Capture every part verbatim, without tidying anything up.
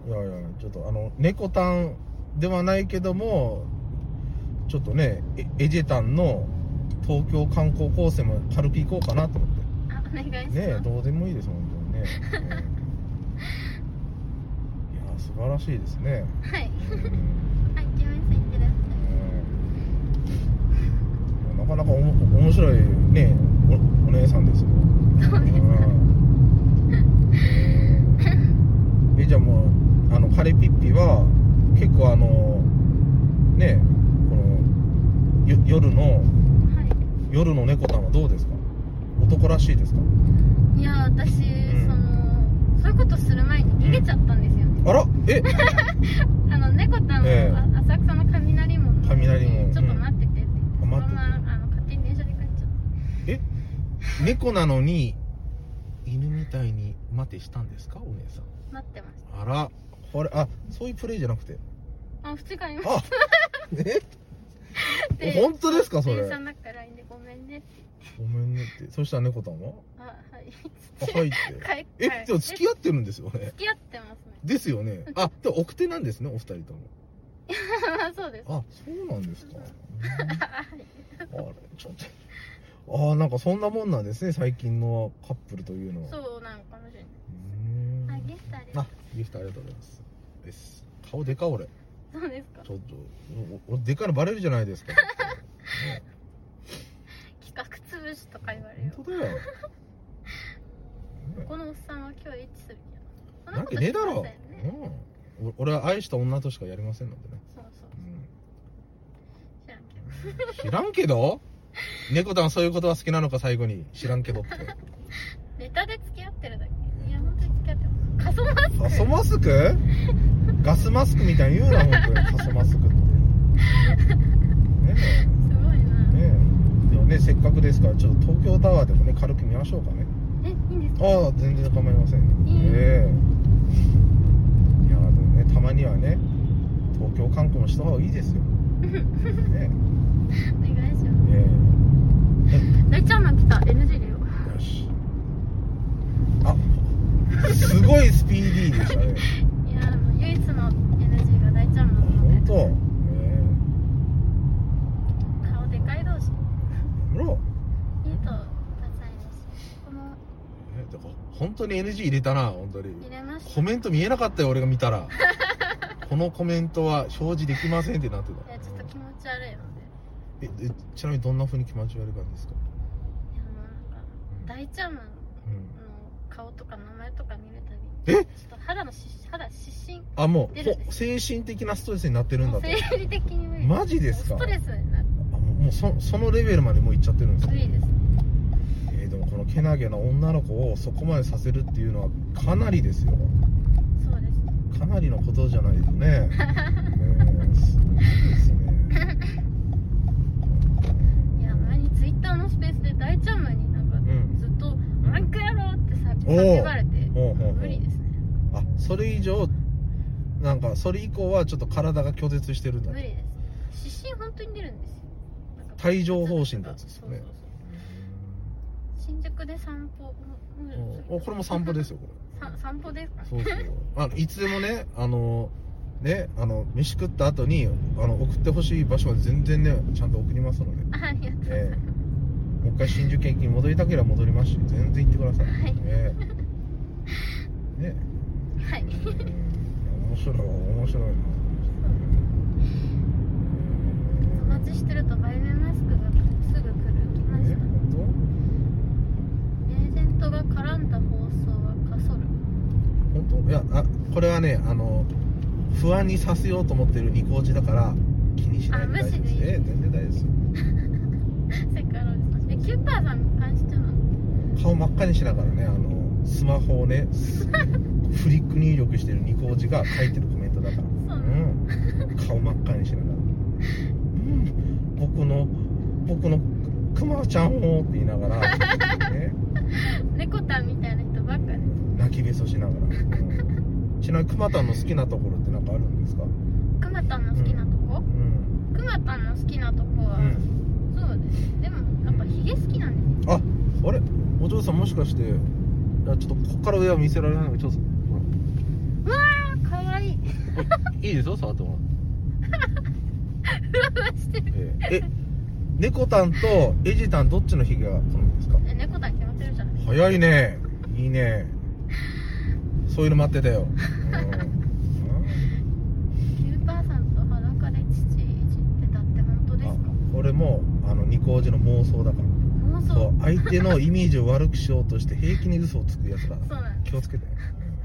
いやいやちょっとあの猫タンではないけどもちょっとねエジェタンの東京観光コースも軽く行こうかなと思って。 あ、お願いします。 ねえどうでもいいです本当にね、うん、いや素晴らしいですね。 はい、 うん、 あ、行きます。行ってらっしゃい。なかなかおも面白いね お, お姉さんですよ。 そうですか、 うん、えじゃあもうあのカレピッピは結構あのねこのよ夜の、はい、夜の猫タンはどうですか？男らしいですか？ いや私、うん、そのそういうことする前に逃げちゃったんですよ、ね、 あらえあの猫タンは、えー、浅草の雷門の雷門ちょっと待っててって、 うん、 そのままあの勝手に電車で帰っちゃった。 え猫なのに犬みたいに待てしたんですかお姉さん？ 待ってました。 あらこれあそういうプレイじゃなくてあ普通がありました。 あえ本当ですかそれ？ 電車の中 ライン でごめんねってごめんねってそしたら猫タンはあはいあはいってえでも付き合ってるんですよね？ 付き合ってますね。 ですよね。あでも奥手なんですねお二人とも。 そうです。 あそうなんですか。あれちょっとあなんかそんなもんなんですね最近のカップルというのは。 そうなんかもしれない。 うんあギフトありがとう。 あギフトありがとうございますです。顔でか俺。 そうですか。 ちょっと俺でかいのバレるじゃないですか。ね、 企画潰しとか言われるよ。 本当だよ。ね、 このおっさんは今日エッチするけど。 なんかねえだろ。うん。俺は愛した女としかやりませんのでね。 そうそう。 うん、知らんけど。知らんけど？猫タンそういうことは好きなのか最後に知らんけどって。 ネタで付き合ってるだけ。いや本当に付き合ってます。仮想マスク。 仮想マスク？ガスマスクみたいに言うな本当に仮想マスクって。ねえ。すごいな。 ねえ。でもねせっかくですからちょっと東京タワーでもね軽く見ましょうかね。 えいいんですか？ ああ全然構いません。 いいええ。いやでもねたまにはね東京観光もした方がいいですよ。ね。 お願いします。 ええ。 大ちゃんマン来た エヌジー でよ。よし。あすごいスピーディーでしたね。 いやあの唯一の エヌジー が大ちゃんマンなので。 本当。ええ。顔でかい同士。 ほら。 いいとダサいです。この。 えだから本当に エヌジー 入れたな本当に。 入れました。 コメント見えなかったよ俺が見たら。このコメントは表示できませんってなってた。 いやちょっと気持ち悪いので。 ええちなみにどんな風に気持ち悪い感じですか？ いやもうなんか、うん、大ちゃんマンの顔とか名前とか見るたびに、 え？ ちょっと肌のし肌湿疹あもう精出るんです。 神的なストレスになってるんだと。 生理的に無理。 マジですか？ ストレスになって。 あもう そ, そのレベルまでもういっちゃってるんですか？ 無理です。 えー、でもこのけなげな女の子をそこまでさせるっていうのはかなりですよ。 そうです。 かなりのことじゃないとね。えー、すごいですね。 いや前にツイッターのスペースで大ちゃんマンになんかずっと「マンクやろ!」ってさ叫ばれて無理ですね。 あそれ以上なんかそれ以降はちょっと体が拒絶してるんだ。 無理です。湿疹本当に出るんですよ。 帯状疱疹ってやつですよね。 そうそうそう新宿で散歩。 おこれも散歩ですよこれ。散歩ですか？ そうそう。あのいつでもねあのねあの飯食った後にあの送ってほしい場所は全然ねちゃんと送りますので。 ありがとうございます。 えー、もう一回新宿駅に戻りたければ戻りますし全然行ってください。 はい。 えー、ね。 はい。 えー、面白い面白いな。 お待ちしてるとバイメマスクがすぐ来る。来ました。エージェントが絡んだ放送はかそる。 本当？いやあこれはねあの不安にさせようと思ってるニコおじだから気にしないで大丈夫です。えー、全然大丈夫です。 セカロです。えキュッパーさんに関しては顔真っ赤にしながらねあのスマホをねフリック入力してるニコおじが書いてるコメントだから。そう、うん、顔真っ赤にしながら、うん、僕の僕のクマちゃんをって言いながら、ね、 猫タンみたいな人ばっかです。 泣きべそしながら、うん、ちなみにクマタンの好きなところって何かあるんですか？ クマタンの好きなとこ、うん、クマタンの好きなとこは、うん、そうですでもやっぱヒゲ好きなんですよ。 あ、あれお嬢さんもしかしていやちょっとここから上は見せられないのでちょっとわーかわいい。 いいですよ、触ってもらって。 ふわふわしてる。 ええ、猫タンとエジタンどっちのヒゲが好みですか？ え、猫タン決まってるじゃん。 早いね。いいね。そういうの待ってたよ。うん、 キューパーさんと裸で父いじってたって本当ですか？ これもあのニコおじの妄想だから。 妄想。 そう、相手のイメージを悪くしようとして平気に嘘をつくやつら。 そうなんです。 気をつけて。うん、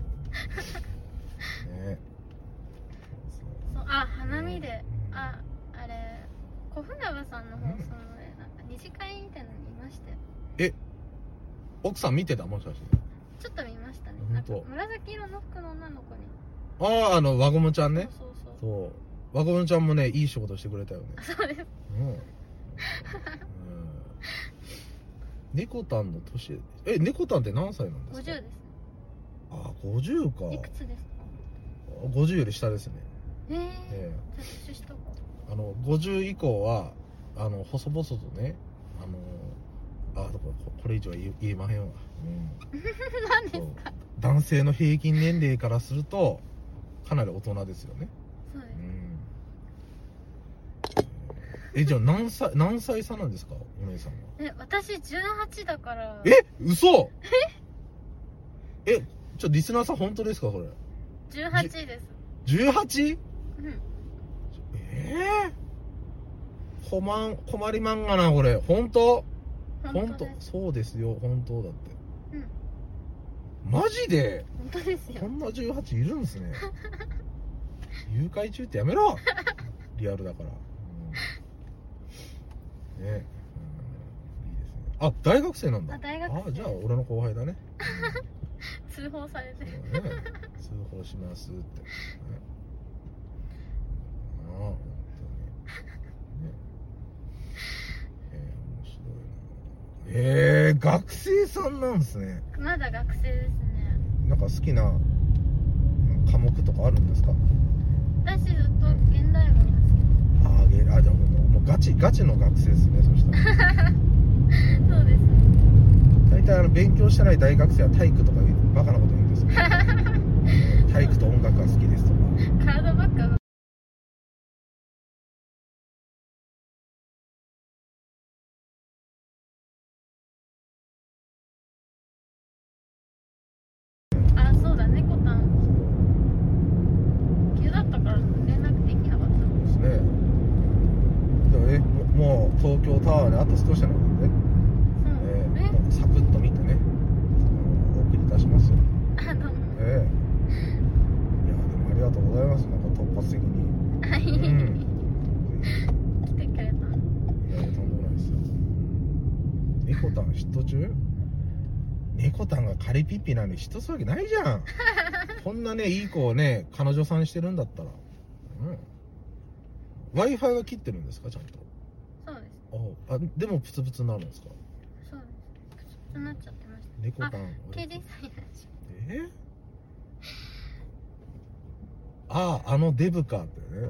ね。 そう、あ、花見で、あ、あれ小船場さんの放送でなんか二次会みたいなの見ましたよ。 え、奥さん見てた？もしかして。 ちょっと見ましたね。 本当。 なんか紫色の服の女の子に。 ああ、あの輪ゴムちゃんね。 そうそうそう。 そう輪ゴムちゃんもね、いい仕事してくれたよね。 そうです。 うん。うん、猫タンの年、え、猫タンって何歳なんですか？ ごじゅうですね。 あ、ごじゅうか。 いくつですか？ ごじゅうより下ですね。 えー、 ええ、 じゃあ年下か。 あのごじゅう以降はあの細々とね、あのあここれ以上は言え言えまへんわ。うん、 何ですか？ 男性の平均年齢からするとかなり大人ですよね。 そうです。 うん、え、じゃあ何歳何歳差なんですか、お姉さんは？ え、私じゅうはちだから。 え、嘘？え、え、ちょリスナーさん本当ですかそれ？ じゅうはちです。 じゅうはち？ うん。 ええー、困ん困りまんがなこれ。本当？本当？そうですよ、本当だって。うん。マジで？ 本当ですよ。 こんなじゅうはちいるんですね。誘拐中ってやめろ。リアルだから。うん、ね、うん、いいですね。あ、大学生なんだ。 あ、大学生。 あ、じゃあ俺の後輩だね。 通報されてる。ね、 通報しますって。ね、ああ、本当に。ね、えー、面白いな。えー、学生さんなんですね。 まだ学生ですね。 なんか好きな科目とかあるんですか？ 私ずっと現代文が好き。 ああ、げあ、じゃあもう、もうガチガチの学生ですね。そしたら。 そうです。 大体あの勉強してない大学生は体育とかバカなこと言うんですよ。体育と音楽が好きですとか。 カードばっか。あ、そうだ、猫タン急だったから連絡できなかったんですね。でもね、もう東京タワーであと少しなのでね、えー、もうサクッと見てね、お送りいたしますよ。 あ、どうも。 ええー、いやでもありがとうございます。なんか突発的に。 はい。 うん、 来てくれた。いやいや、 とんでもないですよ。猫タン嫉妬中？猫タンがカリピッピなんで嫉妬するわけないじゃん。こんなねいい子をね彼女さんしてるんだったら、うん、Wi-Fi は切ってるんですかちゃんと？ そうです。 ああ、でもプツプツになるんですか？ そうです。プツプツになっちゃってました。 猫タン。 ケーディーさんいらっしゃる。え？ああ、あのデブかってね。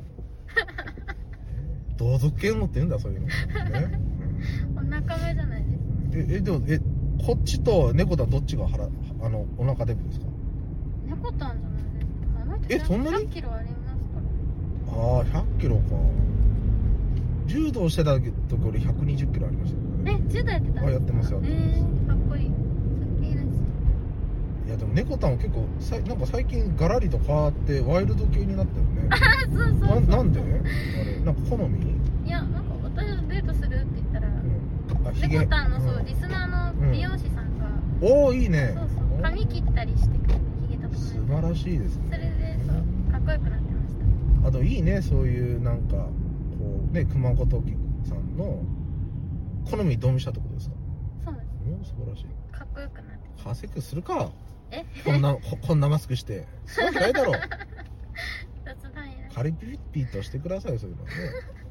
同族嫌悪って言うんだそういうの、ね。 お腹目じゃないですか。 ええでもえこっちと猫タンどっちが腹あのお腹デブですか？ 猫タンじゃないですか。あの人えそんなにひゃっキロありますから。 ああひゃっキロか。柔道してた時よりひゃくにじゅっキロありましたよね。 え、柔道やってたんですか？ あ、やってますやってます。 えー、かっこいい。さっきいらっしいやでも猫タンは結構さなんか最近ガラリと変わってワイルド系になったよね。 ゃあ、そうそうそう。 な, なんであれなんか好み？ いや、なんか私とデートするって言ったら、うん、あ、 猫タンのそう、 うん、 リスナーの美容師さんが、 うん、おおいいね。 そうそう髪切ったりしてくれてヒゲとか、ね、 素晴らしいですね。 それでそうかっこよくなってました。 あといいねそういうなんかこうね熊本さんの好みにドンしたってことですか？ そうです。 お素晴らしい。 かっこよくなってカーセックスするか。 えこんなここんなマスクしてそういうわけないだろう。 雑談やカリピッピーとしてくださいそういうのね。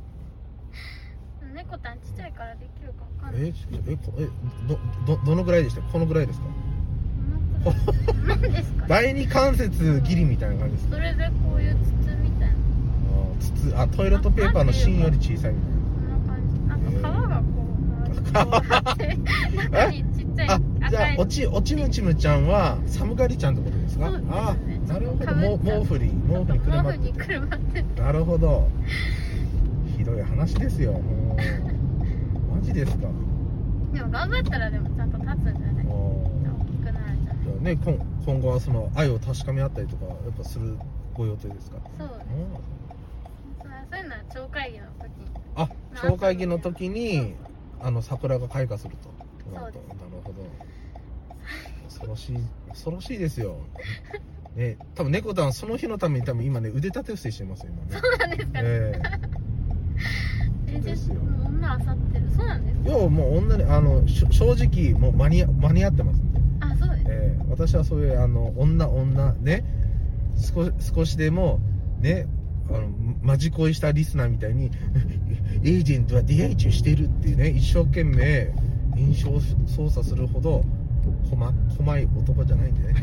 猫タンちっちゃいからできるかわかんない。 えええどどどのぐらいでした？このぐらいですか？ 何ですか？ 第二関節ギリみたいな感じです。 それでこういう筒みたいな。 あ筒あトイレットペーパーの芯より小さいみたいな。 こんな感じ。なんか皮がこう、こうあって中にちっちゃい。 あじゃあおちおちむちむちゃんは寒がりちゃんってことですか？ そうですね。 ああ、なるほど。 かぶっちゃうも毛布に毛布にくるまって毛布にくるまってて。 なるほど。ひどい話ですよ。もうマジですか。 でも頑張ったらでもちゃんと立つんじゃない？大きくなるじゃない。 じゃあね、今今後はその愛を確かめ合ったりとかやっぱするご予定ですか？ そうです。そういうのは超会議の時に。 あ、超会議の時にあの桜が開花すると。 そうです。 なるほど。恐ろしい恐ろしいですよ。ね、多分猫たんその日のために多分今ね腕立て伏せしてますよ今ね。 そうなんですかね。 えええですよ。 女あさってる。そうなんですか。 要はもう女にあのし正直もう間に間に合ってますんで。 あ、そうです。 ええ私はそういうあの女女ね少し少しでもねあのマジ恋したリスナーみたいにエージェントは出会い中してるっていうね一生懸命印象操作するほど細細い男じゃないんでね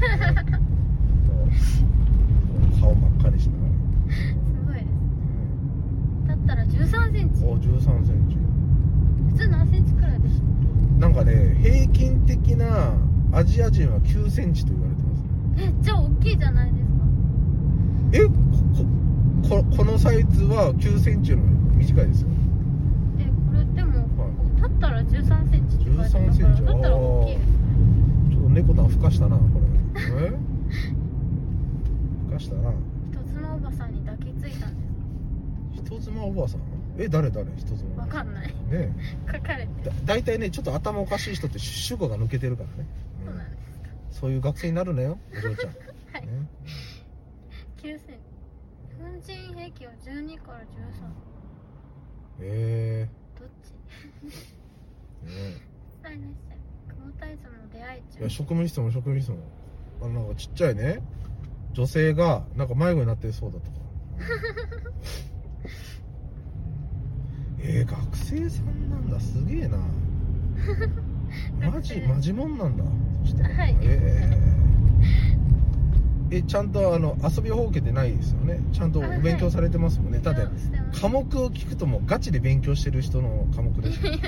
顔真っ赤にしながらすごいです。だったらじゅうさんセンチ。 おじゅうさんセンチ普通何センチくらいですか？ なんかね平均的なアジア人はきゅうセンチと言われてますね。 え、じゃあ大きいじゃないですか。 えこ, こ, このサイズはきゅうセンチよりも短いですよ。 え、これでも、はい、立ったらじゅうさんセンチって書いてあるからじゅうさんセンチだったら大きいですね。 ちょっと猫たんふかしたなこれえふかしたな。 人妻おばさんに抱きついたんですか？ 人妻おばさんえ誰誰人妻わかんないね書かれてだ大体ねちょっと頭おかしい人って主語が抜けてるからね、うん、 そうなんですか。 そういう学生になるのよお嬢ちゃんはい、 ね、 きゅうセンチ。粉塵平均はじゅうにからじゅうさん。 えどっち？ ー、ねさいらっしゃい。雲体操の出会い中。 いや職務質問職務質問あのなんかちっちゃいね女性がなんか迷子になってそうだとかえー、学生さんなんだすげえなマジマジもんなんだそしたら、 はい、 えー、えちゃんとあの遊びほうけてないですよね。ちゃんとお勉強されてますもんね、はい、だって科目を聞くともうガチで勉強してる人の科目ですよ、うん、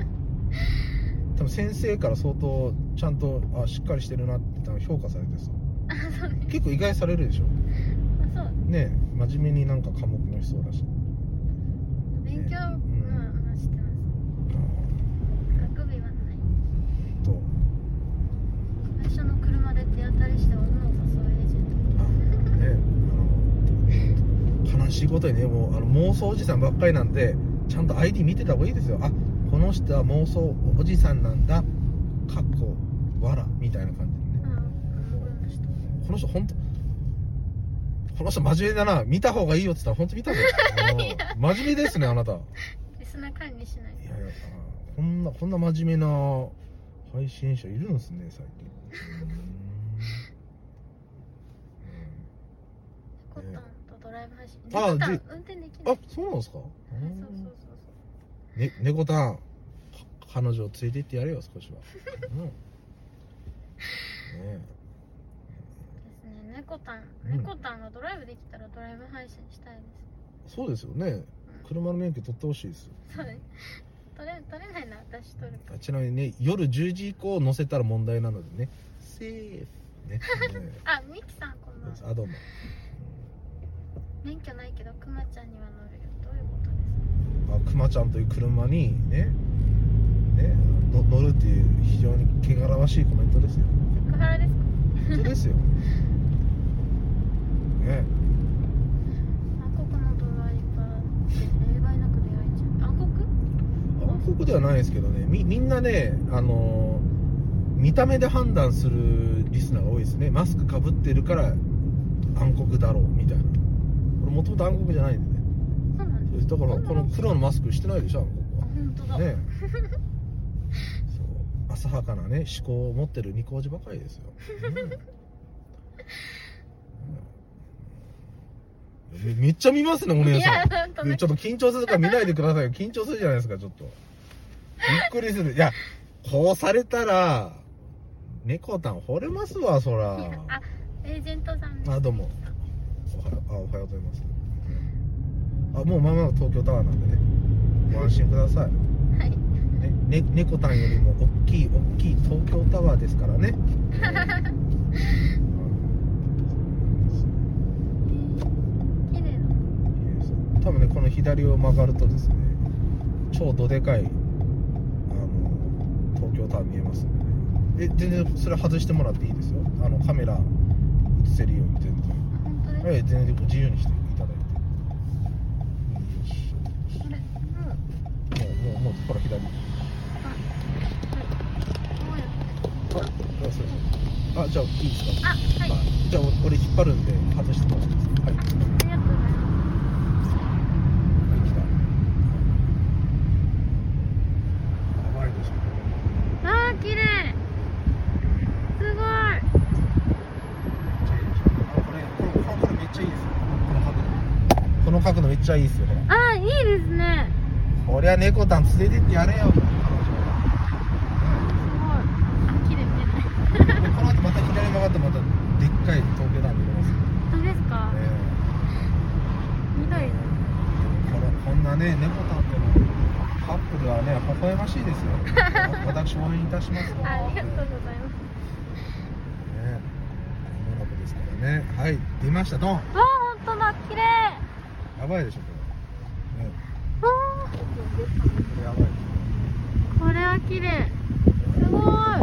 多分先生から相当ちゃんとあしっかりしてるなって多分評価されてそうあそうです結構意外されるでしょあそうねえ真面目になんか科目もしそうだし勉強、ね、まあまあしてます学日はないと会社の車で手当たりして女を誘うエージェントあ、ね、あの悲しいことにねもうあの妄想おじさんばっかりなんでちゃんと アイディー 見てた方がいいですよ。あこの人は妄想おじさんなんだかっこわらみたいな感じでね、うん、この人本当この人真面目だな見た方がいいよって言ったら本当見た方がいい真面目ですねあなたリスナー管理しない。 いやいやこんなこんな真面目な配信者いるんですね最近コッタンとドライブ配信ああ運転できない。 あそうなんですか。 そうそうそうそうね猫たん彼女を連れて行ってやれよ少しは、うんねえ猫たん、猫たんがドライブできたらドライブ配信したいです。 そうですよね、うん、車の免許取ってほしいです。 そうです取れ、取れないな私取る。 ちなみにね夜じゅうじ以降乗せたら問題なのでねセーフねあ、ミキさんこんばんは。 あどうも、 うん、免許ないけどクマちゃんには乗るよ。どういうことですか？ あクマちゃんという車にねねの乗るっていう非常に汚らわしいコメントですよ。 セクハラですか？ 本当ですよね。 暗黒のドライバーで例外なく出会いちゃう。暗黒？ 暗黒ではないですけどね み, みんなねあのー、見た目で判断するリスナーが多いですね。マスクかぶってるから暗黒だろうみたいな。これもともと暗黒じゃないんでね。 そうなんです。 だからこの黒のマスクしてないでしょ暗黒は。 本当だねそう浅はかなね思考を持ってるニコおじばかりですよ、うん、め, めっちゃ見ますねお姉さん。ちょっと緊張するから見ないでくださいよ。緊張するじゃないですかちょっとびっくりする。いやこうされたら猫たん惚れますわそら。 あエージェントさんです。 あどうもおはよう、あおはようございます。あもうまもなく東京タワーなんでねご安心ください。 はい、 ねね、猫タンよりも大きい大きい東京タワーですからね。 綺麗だ。 多分ね、この左を曲がるとですね、超どでかいあの東京タワー見えますんでね。え、全然それ外してもらっていいですよ。あのカメラ映せるように全然。 本当ですか？ はい、全然自由にしていただいて。 これもうもうもうもうほら左。あ、そうそう。あ、じゃあいいですか。 あ、はい。 じゃあ俺引っ張るんで外してもらっていいですか。はい。 ありがとうございます。 はい、来た。やばいでしょ。 あー、綺麗。すごい。 あ、これこれこれめっちゃいいですよ。この角度。この角度めっちゃいいですよ。ほら。 あー、いいですね。 こりゃ猫タン連れてってやれよ。この後また左に曲がってまたでっかい東京タワー見れます。 本当ですか？ ね見たいです。 このこんなね猫タンとのカップルはね微笑ましいですよ。私応援いたしますわ。 ありがとうございます。 ね、女の子ですからね。はい、出ましたドン。 わあ、本当だ、綺麗。 やばいでしょこれ。ね、 わこれやばい。 あ、これは綺麗。すごい。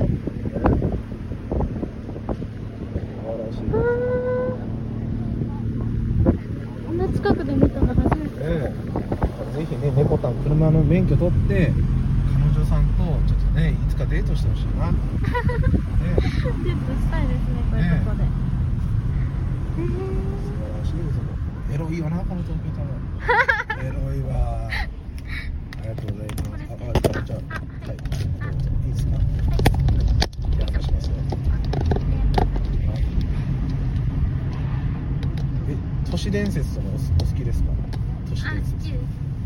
こんな近くで見たの初めて。 ええ、ぜひね、猫タン車の免許取って彼女さんとちょっとね、いつかデートしてほしいな。ね、 デートしたいですね、こういうとこで。 ね素晴らしいですよ。エロいよな、この東京タワー。エロいわ。ありがとうございます。あ、あ、じゃあ、じゃあ、はい、どうぞ。いいですか。じゃあ、話しますよ。え、都市伝説とかお好きですか？都市伝説。 あ、好きです。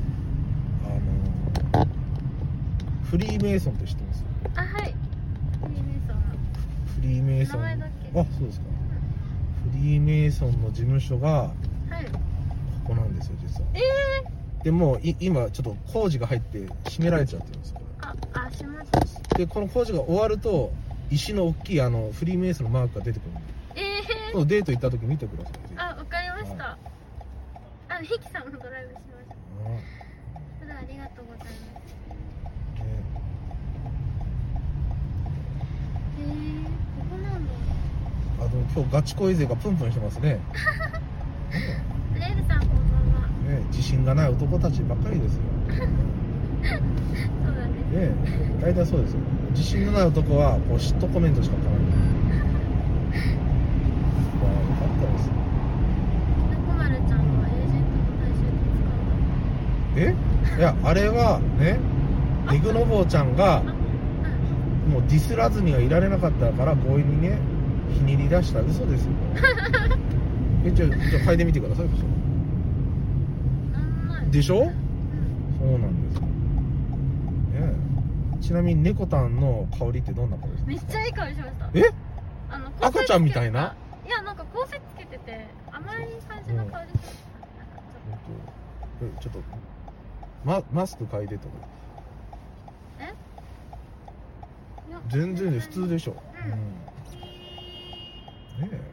あのフリーメイソンって知ってます？ あ、はい。フリーメイソン。 フリーメイソン。 名前だけ。 あ、そうですか。フリーメイソンの事務所がはい。 ここなんですよ、実は。 ええー。 でもい今ちょっと工事が入って閉められちゃってるんですよ。 あ、あ、しましたし。 でこの工事が終わると石の大きいあのフリーメイソンのマークが出てくるんで。 ええー。 そうデート行った時見てください。 あ、わかりました。 はあ、ヒキさんもドライブしました。それありがとうございます。 ねへえー、ここなんだ。 あでも今日ガチ恋勢がプンプンしてますね。 レイルさんこんばんは。 ね自信がない男たちばっかりですよ。 そうなんです。 ね大体そうですよ。自信のない男はこう嫉妬コメントしか書かない。わあよかったです。 猫丸ちゃんはエージェントの対象に使うの？ えいやあれはねデグノボーちゃんがあ、うん。 もうディスらずにはいられなかったから強引にねひねり出した嘘ですよ。えじゃあじゃあ嗅いでみてください。 なんない。 でしょ？ うん。 そうなんですよ。ねえちなみに猫タンの香りってどんな香りですか？ めっちゃいい香りしました。 えあの赤ちゃんみたいな？ いや、なんか香水つけてて甘い感じの香りしました。なんかちょっえちょっとママスク嗅いでとかとえ？いや全然で普通でしょ。 うんうんねえ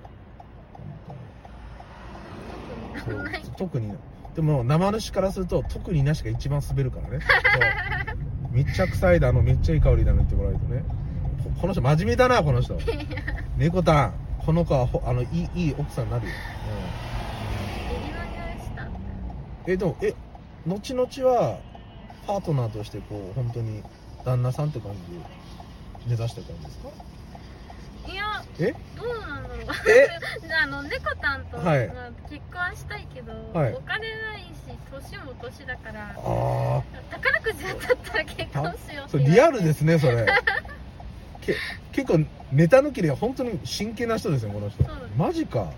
特にない。 そう特にでも生主からすると特になしが一番滑るからね。そうめっちゃ臭いだのめっちゃいい香りだの言ってもらえるとねこ, この人真面目だなこの人。猫タンこの子はほあのいいいい奥さんになるよ。 エビの匂いした。 うん、えでもえ後々はパートナーとしてこう本当に旦那さんって感じで目指してたんですか？ いや、 えどうなんだろう。 えあの猫たんと、 はいまあ、結婚はしたいけど、 はいお金ないし年も年だからあ宝くじ当たったら結婚しようあそれリアルですねそれけ結構ネタ抜きで本当に真剣な人ですねこの人。 そうですマジか。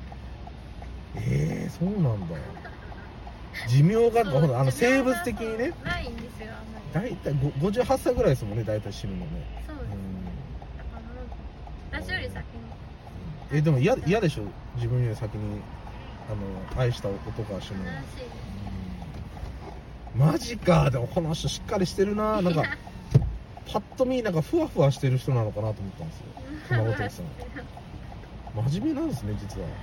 えー、そうなんだ。寿命がそうほらあの寿命が生物的にねないんですよ、あんまり。 大体ごじゅうはっさいぐらいですもんね大体死ぬのね。 そうです。 うんだからもう私より先に。 えでも嫌嫌でしょ自分より先にあの愛した男が死ぬの。 悲しいです。 うんマジか。でもこの人しっかりしてるな。なんかパッと見なんかふわふわしてる人なのかなと思ったんですよ、熊本さん。真面目なんですね実は。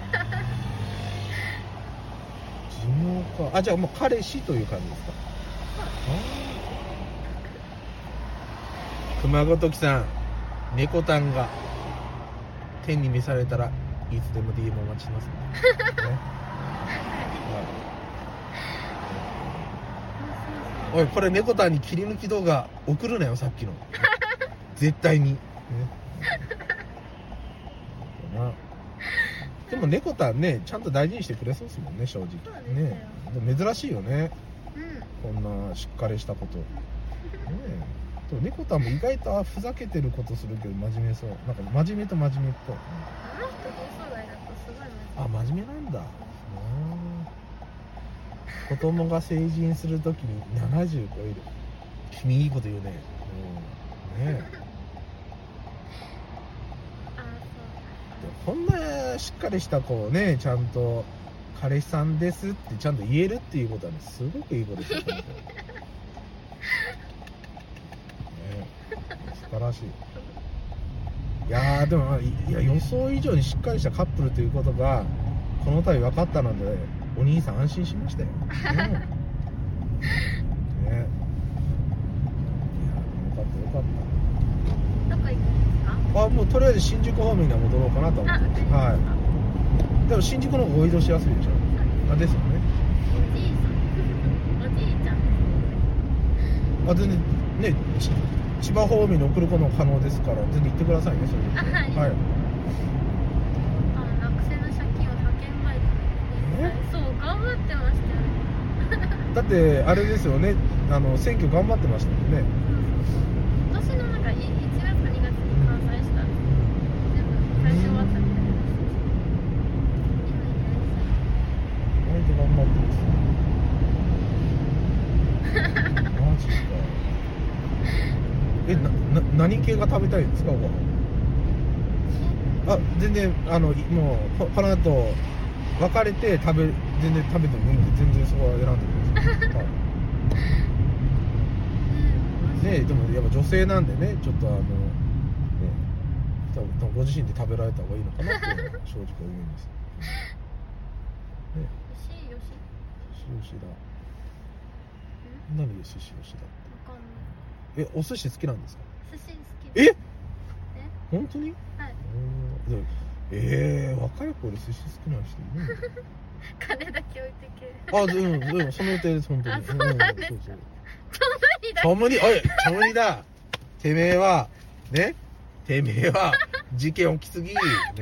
寿命か。あ、じゃあもう彼氏という感じですか。熊本木さん、猫タンが天に召されたらいつでも ディーエム お待ちしますね。ねおい、これ猫タンに切り抜き動画送るなよ、さっきの。絶対に。ね、でも猫タンね、ちゃんと大事にしてくれそうですもんね、正直。ね、珍しいよね。うん、こんなしっかりしたこと。ね、でも猫タンも意外とふざけてることするけど真面目そう。なんか真面目と真面目っぽい。あ、真面目なんだ。子供が成人するときにななじゅう超える。君いいこと言うね。うん、ねこんなしっかりした子をね、ちゃんと彼氏さんですってちゃんと言えるっていうことはね、すごくいいことですよ。ね、素晴らしい。いやーでもいや予想以上にしっかりしたカップルということがこの度分かったので、お兄さん安心しましたよ。ね、ね、いやよかったよかった。 どこ行くんですか？ あ、もうとりあえず新宿方面には戻ろうかなと思ってます。はい。でも新宿の方がご移動しやすいでしょ。あ、ですよね。 おじいさん、おじいちゃん。 あ、全然ね、千葉方面に送ることも可能ですから、全然行ってくださいね、それで。 あ、はい。はい。あ、学生の借金を派遣バイト。そう、頑張ってましたよね。 だってあれですよね、あの選挙頑張ってましたもんね。 今年のなんかいちがつかにがつに関西したんですけど、全部最初終わったみたいな。 意外と頑張ってます。マジか。え、な、な、何系が食べたいんですか、ご飯。あ、全然あのもうこ、この後別れて食べ全然食べてもいいんで、全然そこは選んでください。はい、ね、でもやっぱ女性なんでね、ちょっとあのね、多分多分ご自身で食べられた方がいいのかなっていうのは正直思います。ね、よしよしよしだ。何でよしよしだって。わかんない。え、お寿司好きなんですか？ 寿司好きです。 え？え？本当に？はい。えー、若い子で寿司好きな人いるの？ 金だけ置いてけ。 あ、でも、でもその予定です、本当に。 あ、そうなんですか。ちょ無理だ。 ちょ無理、おい、ちょ無理だ。てめえは、ね、てめえは、事件起きすぎ。ね、うん。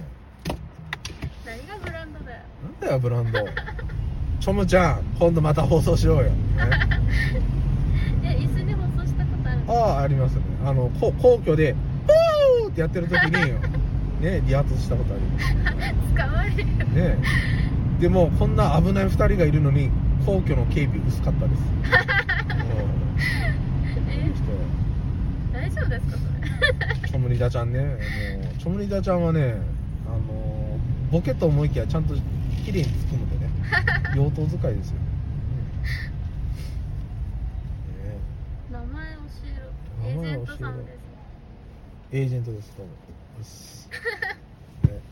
何がブランドだよ。 なんだよ、ブランド。ちょむちゃん、今度また放送しようよ。ね、 え、一緒に放送したことあるんですか？ ああ、ありますね。あの、こ皇居で、フーってやってる時に、ね、リアートしたことあります。 捕まえるよ。 ね、でもこんな危ないふたりがいるのに皇居の警備薄かったです。 え、大丈夫ですかそれ？ チョムリダちゃんね、もうチョムリダちゃんはね、あのボケと思いきやちゃんと綺麗につくのでね、妖刀使いですよ。 うん、ね、名前教えろ。エージェントさんです。 エージェントです。どうもです。ね、ね、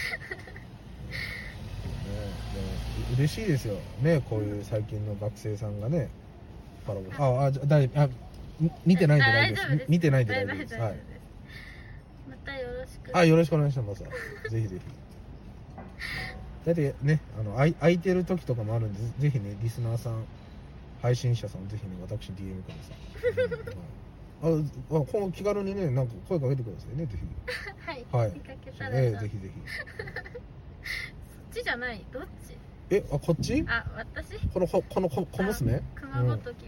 でも嬉しいですよね、こういう最近の学生さんがね、パラボああ、じゃ大あ見てないんで大丈夫です。見てないんで大丈夫です。はい。 またよろしく。 あ、よろしくお願いします。ぜひぜひ。だってね、あの空い空いてる時とかもあるんで、ぜひね、リスナーさん、配信者さんぜひね、私に ディーエム ください。あ、あ、この気軽にね、なんか声かけてくださいね、ぜひ。はい。はい。見かけたら。 ええ、ぜひぜひ。 そっちじゃない、どっち？ え、あ、こっち？ あ、私？ このここのこ小娘？ 熊本木です。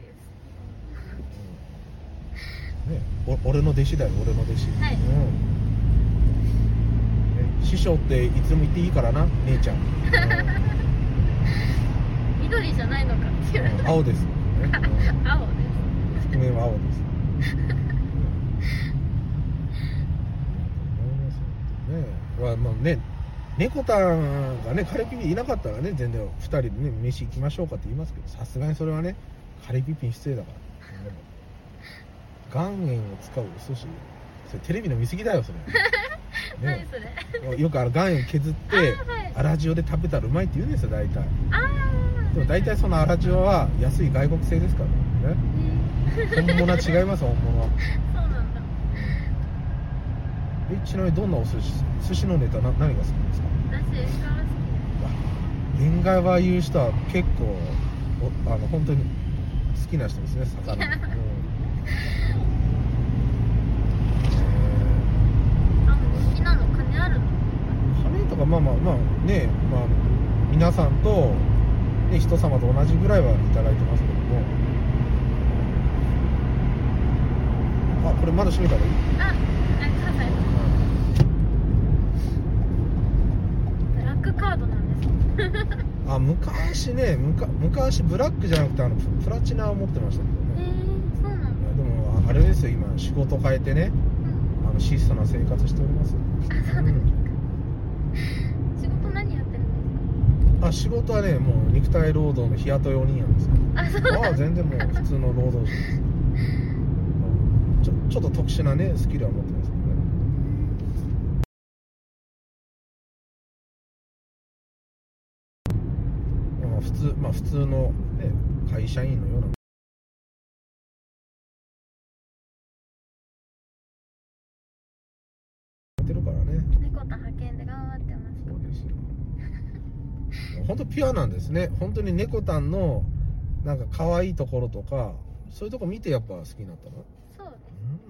うん、ね、お俺の弟子だよ、俺の弟子。 はい。うん。 ね、師匠っていつでも言っていいからな、姉ちゃん。うん、 緑じゃないのかっていう。 うん、青です。ね、うん、 青です。 覆面は青です。ね、まあまあね、猫タンがね、カレピピいなかったらね、全然ふたりでね、飯行きましょうかって言いますけど、さすがにそれはね、カレピピ失礼だから。 岩塩を使うお寿司、それテレビの見過ぎだよそれ何それ。 よくあの岩塩削ってはい、 粗塩で食べたらうまいって言うんですよ大体。 あでも大体その粗塩は安い外国製ですからね。本物は違います本物は。 そうなんだ。 えちなみにどんなお寿司寿司のネタな何が好きですか？ 私エスカラ好レンガは言う人は結構おあの本当に好きな人ですね魚、うんえー、 き。あ、人気なの？金あるの？ 金とかまあまあまあね、まあ、皆さんと、ね、人様と同じぐらいはいただいてますけども。あ、これまだ閉めた方がいい？ あ、あ、関西のブラックカードなんです。 あ、昔ね、むか昔ブラックじゃなくてあの プ, プラチナを持ってましたけどえね。 ー、そうなんだ。 でもあれですよ、今仕事変えてね、 うん、 あの質素な生活しております。 あ、そうなんですか。仕事何やってるんですか？ あ、仕事はね、もう肉体労働の日雇いお兄なんですよ。 あ、そうなんだ。 あ、全然もう普通の労働者ですちょ, ちょっと特殊なねスキルは持ってますけどね。まあ普通まあ普通のね会社員のようなやってるからね。 猫と派遣で頑張ってます。 そうですよ。本当ピュアなんですね。本当に猫たんのなんか可愛いところとかそういうとこ見てやっぱ好きになったの？ そうです。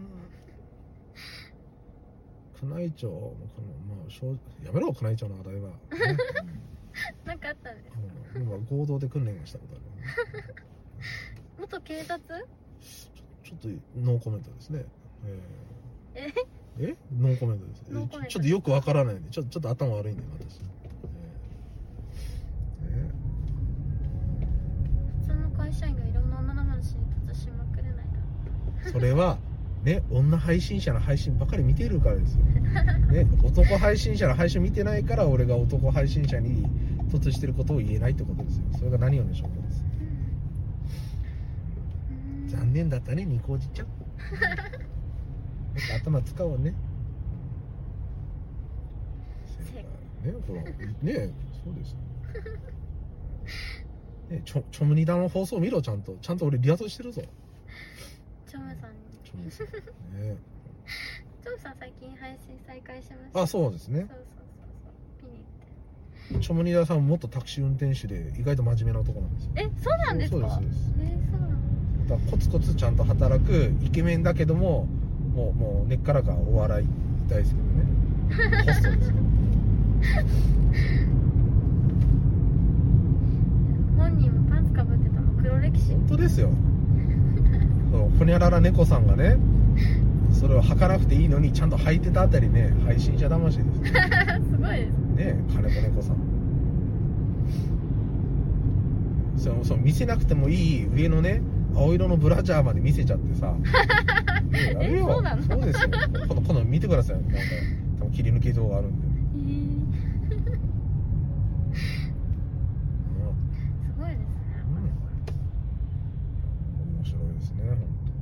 宮内庁この、まあ、やめろ宮内庁の話題は、ね、 なんかあったんですか？ うん、今合同で訓練をしたことある、ね、 元警察？ ちょ、ちょっとノーコメントですね。 えええノーコメントです。 ノーコメントちょっとよくわからないんで、ちょ、ちょっと頭悪いんで私、えーえ普通の会社員がいろんな女の話に立ちしまくれないー、それはね、女配信者の配信ばかり見ているからですよ、ね、男配信者の配信見てないから俺が男配信者に突してることを言えないってことですよ。それが何よりの証拠です、うん、残念だったねニコおじちゃんもっと頭使おうね。ね、ほらね、そうですよね。ちょ、ちょむにだの放送見ろ、ちゃんとちゃんと俺リアルしてるぞ。 チョムさんにチョムさんねチョムさん最近配信再開しました。 あ、そうですね。 そうそうそうそう見に行って。 チョムニダさんも元タクシー運転手で意外と真面目な男なんですよ。 え、そうなんですか？ そうですそうです。 えー、そうなの。 だからコツコツちゃんと働くイケメンだけどももうもう根っからがお笑い大好きでねホストですけど本人もパンツかぶってたの黒歴史。 本当ですよほにゃらら猫さんがねそれを履かなくていいのにちゃんと履いてたあたりね配信者魂ですねすごいですね金子猫さんそうそう見せなくてもいい上のね青色のブラジャーまで見せちゃってさねえやめよう。 そうなの？ そうですよ。今度今度見てください。なんか多分切り抜き動画あるんで、 えー、すごいですね、 うん、面白いですね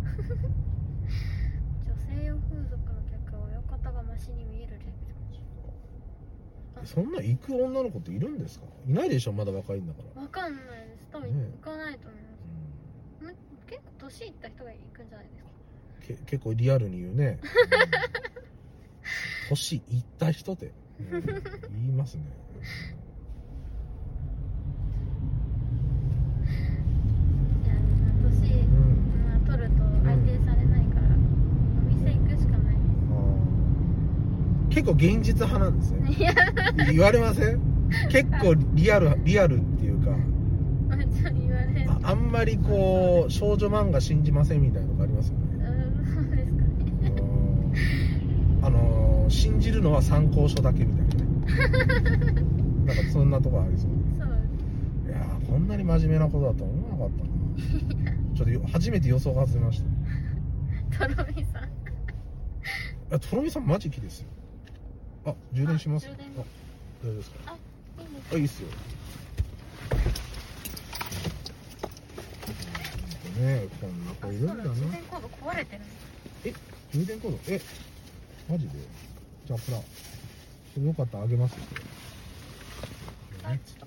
女性用風俗の客は親方がマシに見えるレベル。 そんな行く女の子っているんですか？いないでしょ、まだ若いんだから。 わかんないです。多分行かないと思います、ね、うん、結構年いった人が行くんじゃないですか？ け結構リアルに言うね年いった人って、うん、言いますねいや年、うんまあ、取ると相手されないから、うん、お店行くしかないです。 結構現実派なんですね言われません？結構リアルリアルっていうか言われあ, あんまりこう少女漫画信じませんみたいなのがありますよね。 そうですかねあのー、信じるのは参考書だけみたいなねなんかそんなとこありそう。 そういやーこんなに真面目なことだと思わなかったなちょっと初めて予想が外れましたとろみさんあとろみさんマジキですよ。あ充電します。あ充電大丈夫ですか？ あいいですあいいっすよ。 ね、こんな子いるんだな。 充電コード壊れてる。 え、充電コード、え、マジで？じゃあほら、それよかったらあげますよ。 あ、ちょっと